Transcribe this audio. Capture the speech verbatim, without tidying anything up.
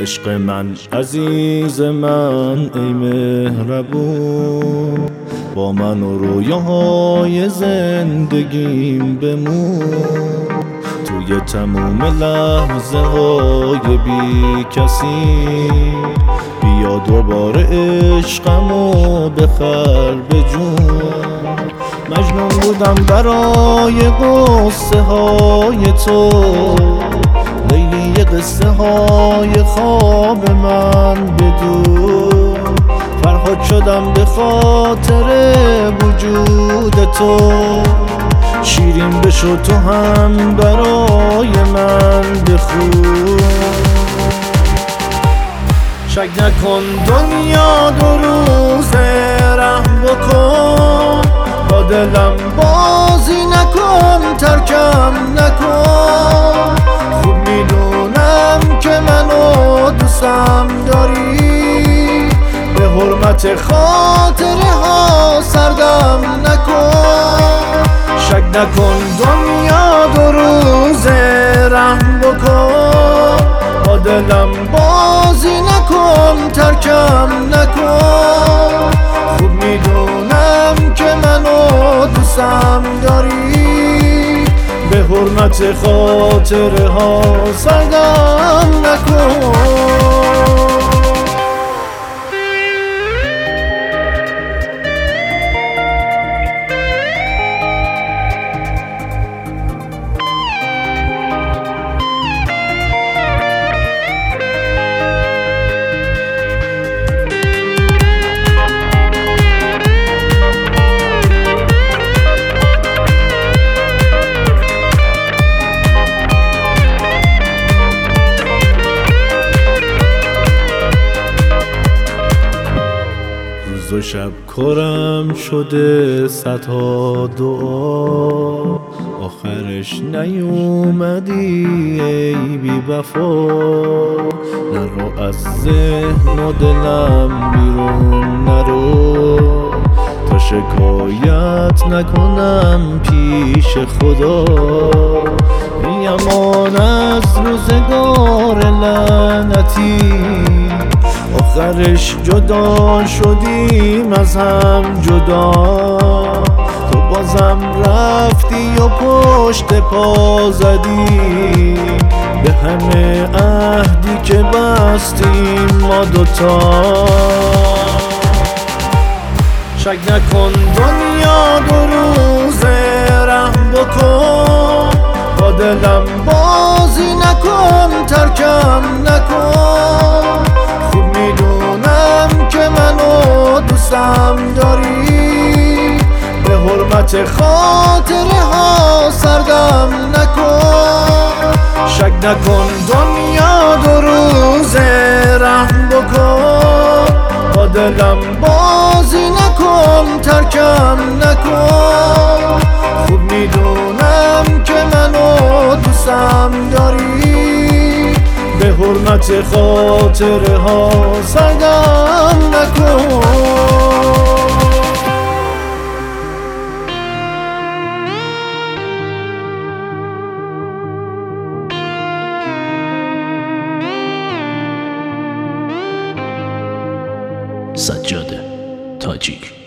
عشق من عزیز من ای مهربون، با من و رویاهای زندگیم بمون. توی تموم لحظه های بی کسی بیا دوباره عشقمو بخر به جون. مجنون بودم برای قصه های تو، لیلی قصه های خواب من بدون. فرهاد شدم به خاطر وجود تو، شیرین بشو تو هم برای من بخون. شک نکن دنیا دو روزه رحم بکن، با دلم بازی نکن ترکم نکن. خوب میدونم که منو دوستم داری، به حرمت خاطره ها سردم نکن. شک نکن دنیا دو روزه رحم بکن، با دلم بازی نکن ترکم نکن. خوب میدونم که منو دوستم داری، به حرمت خاطره ها سردم نکن. روز و شب کرم شده صدها دعا، آخرش نیومدی ای بی وفا. نرو از ذهن و دلم بیرون نرو، تا شکایت نکنم پیش خدا. ای امان از روزگار لعنتی، آخرش جدا شدیم از هم جدا. تو بازم رفتی و پشت پا زدی به همه عهدی که بستیم ما دوتا. شک نکن دنیا دو روزه رحم بکن، با دلم بازی نکن ترکم نکن. خوب میدونم که منو دوستم داری، به حرمت خاطره ها سردم نکن. شک نکن دنیا دو روزه رحم بکن، با دلم بازی نکن ترکم نکن. خوب میدونم که منو دوستم داری، به حرمت خاطره ها سردم نکن. سجاده تاجیک.